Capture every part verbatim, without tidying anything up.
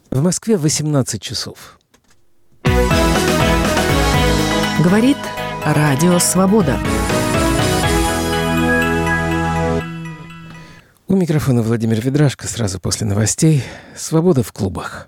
В Москве восемнадцать часов. Говорит Радио Свобода. У микрофона Владимир Ведрашко. Сразу после новостей. Свобода в клубах.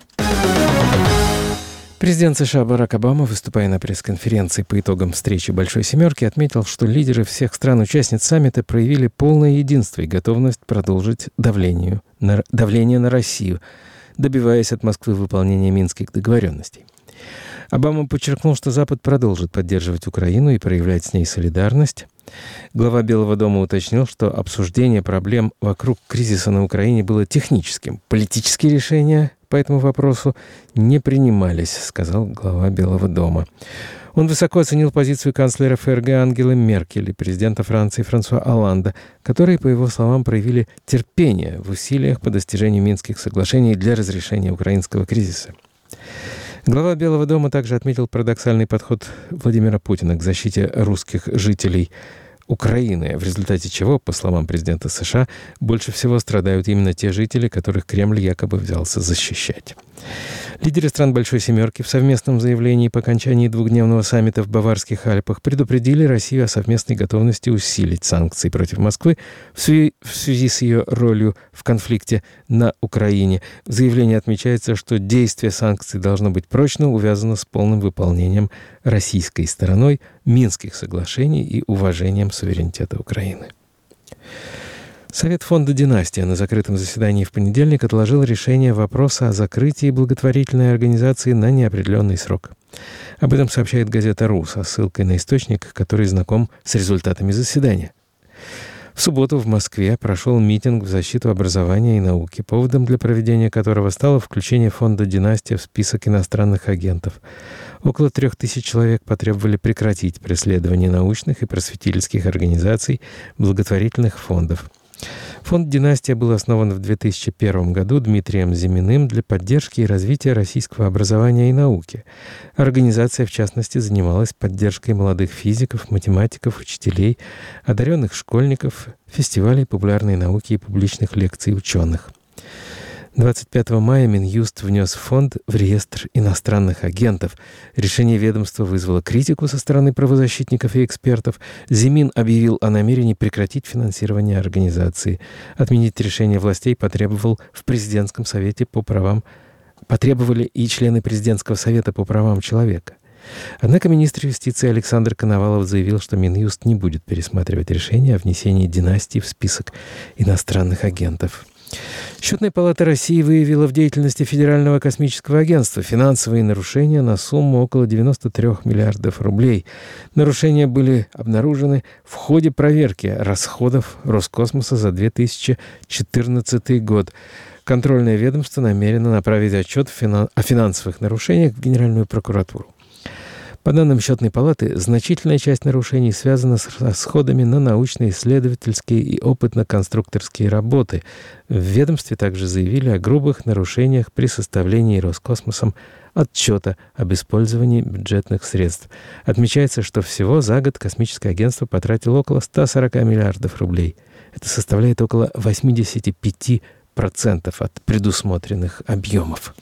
Президент США Барак Обама, выступая на пресс-конференции по итогам встречи «Большой семерки», отметил, что лидеры всех стран-участниц саммита проявили полное единство и готовность продолжить давлению на, давление на Россию, добиваясь от Москвы выполнения минских договоренностей. Обама подчеркнул, что Запад продолжит поддерживать Украину и проявлять с ней солидарность. Глава Белого дома уточнил, что обсуждение проблем вокруг кризиса на Украине было техническим. Политические решения по этому вопросу не принимались, сказал глава Белого дома. Он высоко оценил позицию канцлера ФРГ Ангелы Меркель и президента Франции Франсуа Олланда, которые, по его словам, проявили терпение в усилиях по достижению Минских соглашений для разрешения украинского кризиса. Глава Белого дома также отметил парадоксальный подход Владимира Путина к защите русских жителей Украины, в результате чего, по словам президента США, больше всего страдают именно те жители, которых Кремль якобы взялся защищать. Лидеры стран «Большой семерки» в совместном заявлении по окончании двухдневного саммита в Баварских Альпах предупредили Россию о совместной готовности усилить санкции против Москвы в связи, в связи с ее ролью в конфликте на Украине. В заявлении отмечается, что действие санкций должно быть прочно увязано с полным выполнением российской стороной Минских соглашений и уважением суверенитета Украины. Совет фонда «Династия» на закрытом заседании в понедельник отложил решение вопроса о закрытии благотворительной организации на неопределенный срок. Об этом сообщает газета «РУ» со ссылкой на источник, который знаком с результатами заседания. В субботу в Москве прошел митинг в защиту образования и науки, поводом для проведения которого стало включение фонда «Династия» в список иностранных агентов. Около трех тысяч человек потребовали прекратить преследование научных и просветительских организаций, благотворительных фондов. Фонд «Династия» был основан в две тысячи первом году Дмитрием Зиминым для поддержки и развития российского образования и науки. Организация, в частности, занималась поддержкой молодых физиков, математиков, учителей, одаренных школьников, фестивалей популярной науки и публичных лекций ученых. двадцать пятого мая Минюст внес фонд в реестр иностранных агентов. Решение ведомства вызвало критику со стороны правозащитников и экспертов. Зимин объявил о намерении прекратить финансирование организации. Отменить решение властей потребовал в президентском совете по правам, потребовали и члены президентского совета по правам человека. Однако министр юстиции Александр Коновалов заявил, что Минюст не будет пересматривать решение о внесении «Династии» в список иностранных агентов. Счетная палата России выявила в деятельности Федерального космического агентства финансовые нарушения на сумму около девяносто три миллиардов рублей. Нарушения были обнаружены в ходе проверки расходов Роскосмоса за две тысячи четырнадцатый год. Контрольное ведомство намерено направить отчет о финансовых нарушениях в Генеральную прокуратуру. По данным Счетной палаты, значительная часть нарушений связана с расходами на научно-исследовательские и опытно-конструкторские работы. В ведомстве также заявили о грубых нарушениях при составлении Роскосмосом отчета об использовании бюджетных средств. Отмечается, что всего за год космическое агентство потратило около ста сорока миллиардов рублей. Это составляет около восемьдесят пять процентов от предусмотренных объемов.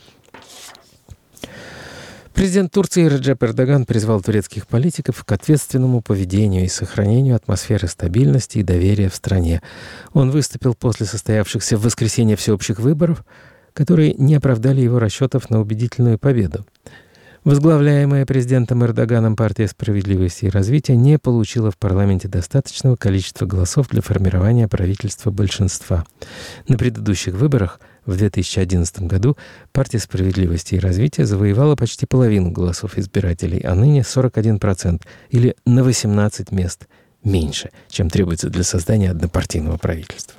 Президент Турции Реджеп Эрдоган призвал турецких политиков к ответственному поведению и сохранению атмосферы стабильности и доверия в стране. Он выступил после состоявшихся в воскресенье всеобщих выборов, которые не оправдали его расчетов на убедительную победу. Возглавляемая президентом Эрдоганом партия «Справедливости и развития» не получила в парламенте достаточного количества голосов для формирования правительства большинства. На предыдущих выборах в две тысячи одиннадцатом году партия «Справедливости и развития» завоевала почти половину голосов избирателей, а ныне сорок один процент, или на восемнадцать мест меньше, чем требуется для создания однопартийного правительства.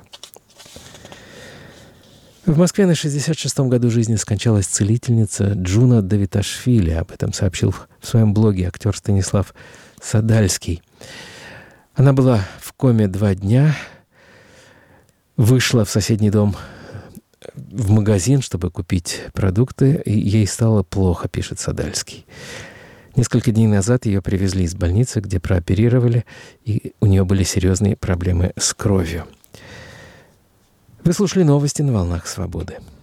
В Москве на шестьдесят шестом году жизни скончалась целительница Джуна Давиташвили. Об этом сообщил в своем блоге актер Станислав Садальский. Она была в коме два дня, вышла в соседний дом в магазин, чтобы купить продукты, и ей стало плохо, пишет Садальский. Несколько дней назад ее привезли из больницы, где прооперировали, и у нее были серьезные проблемы с кровью. Вы слушали новости на «Волнах Свободы».